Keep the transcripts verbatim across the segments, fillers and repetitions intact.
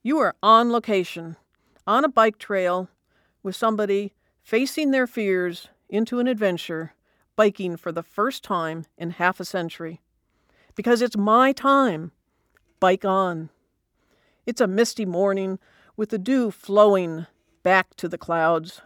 You are on location, on a bike trail, with somebody facing their fears into an adventure, biking for the first time in half a century. Because it's my time. Bike on. It's a misty morning with the dew flowing back to the clouds.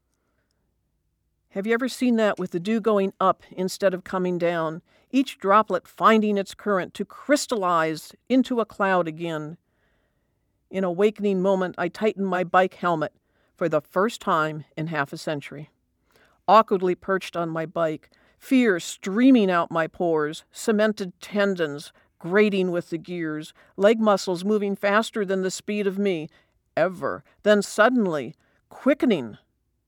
Have you ever seen that, with the dew going up instead of coming down, each droplet finding its current to crystallize into a cloud again? In a awakening moment, I tightened my bike helmet for the first time in half a century. Awkwardly perched on my bike, fear streaming out my pores, cemented tendons grating with the gears, leg muscles moving faster than the speed of me, ever. Then suddenly, quickening.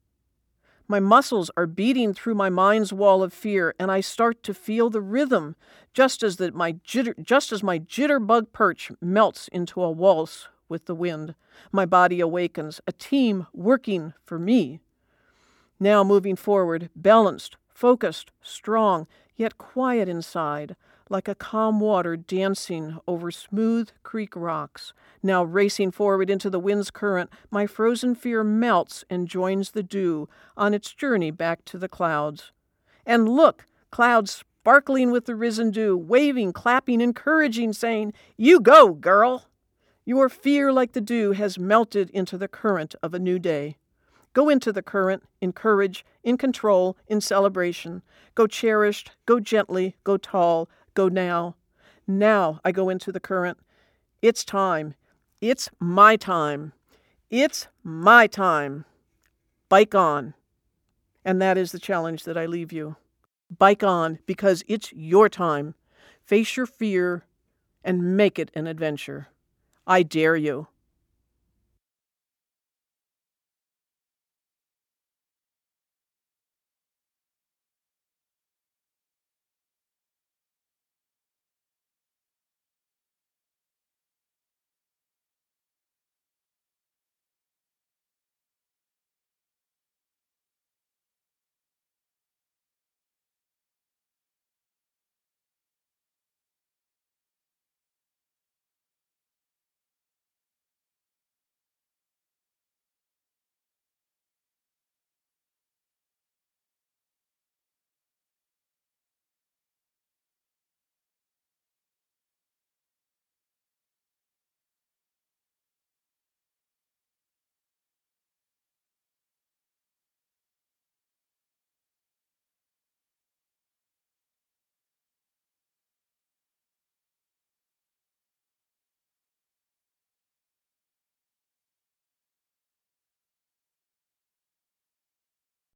My muscles are beating through my mind's wall of fear, and I start to feel the rhythm, just as that my jitter, just as my jitterbug perch melts into a waltz with the wind. My body awakens, a team working for me. Now moving forward, balanced, focused, strong, yet quiet inside, like a calm water dancing over smooth creek rocks. Now racing forward into the wind's current, my frozen fear melts and joins the dew on its journey back to the clouds. And look, clouds sparkling with the risen dew, waving, clapping, encouraging, saying, "You go, girl!" Your fear, like the dew, has melted into the current of a new day. Go into the current, in courage, in control, in celebration. Go cherished, go gently, go tall, go now. Now I go into the current. It's time. It's my time. It's my time. Bike on. And that is the challenge that I leave you. Bike on, because it's your time. Face your fear and make it an adventure. I dare you.